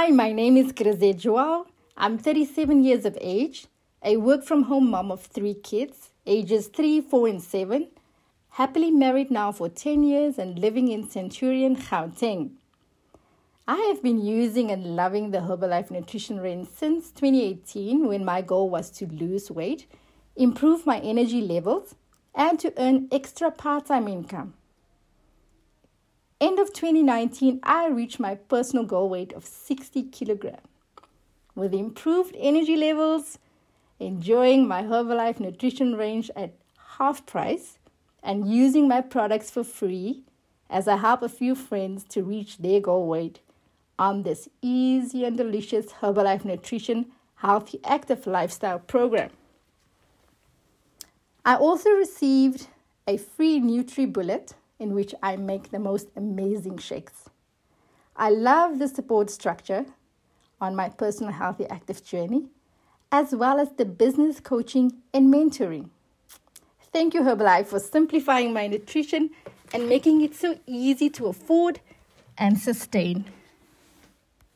Hi, my name is Grize Joao. I'm 37 years of age, a work-from-home mom of 3 kids, ages 3, 4, and 7, happily married now for 10 years and living in Centurion, Gauteng. I have been using and loving the Herbalife nutrition range since 2018 when my goal was to lose weight, improve my energy levels, and to earn extra part-time income. End of 2019, I reached my personal goal weight of 60 kilograms. With improved energy levels, enjoying my Herbalife nutrition range at half price, and using my products for free as I help a few friends to reach their goal weight on this easy and delicious Herbalife Nutrition Healthy Active Lifestyle program. I also received a free NutriBullet in which I make the most amazing shakes. I love the support structure on my personal healthy active journey, as well as the business coaching and mentoring. Thank you, Herbalife, for simplifying my nutrition and making it so easy to afford and sustain.